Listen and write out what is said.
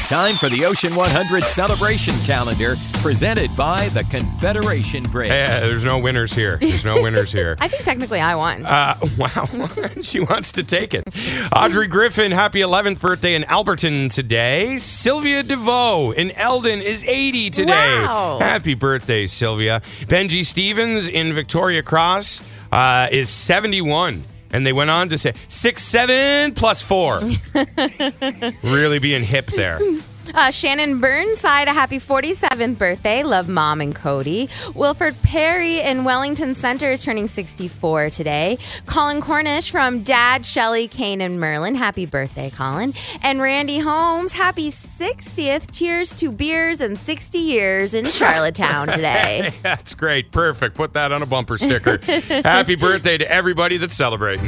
Time for the Ocean 100 celebration calendar presented by the Confederation Bridge. There's no winners here. I think technically I won. Wow. She wants to take it. Audrey Griffin, happy 11th birthday in Alberton today. Sylvia DeVoe in Eldon is 80 today. Wow. Happy birthday, Sylvia. Benji Stevens in Victoria Cross is 71. And they went on to say 6'7" plus 4. Really being hip there. Shannon Burnside, a happy 47th birthday. Love Mom and Cody. Wilford Perry in Wellington Center is turning 64 today. Colin Cornish from Dad, Shelley, Kane, and Merlin. Happy birthday, Colin. And Randy Holmes, happy 60th. Cheers to beers and 60 years in Charlottetown today. That's great. Perfect. Put that on a bumper sticker. Happy birthday to everybody that's celebrating.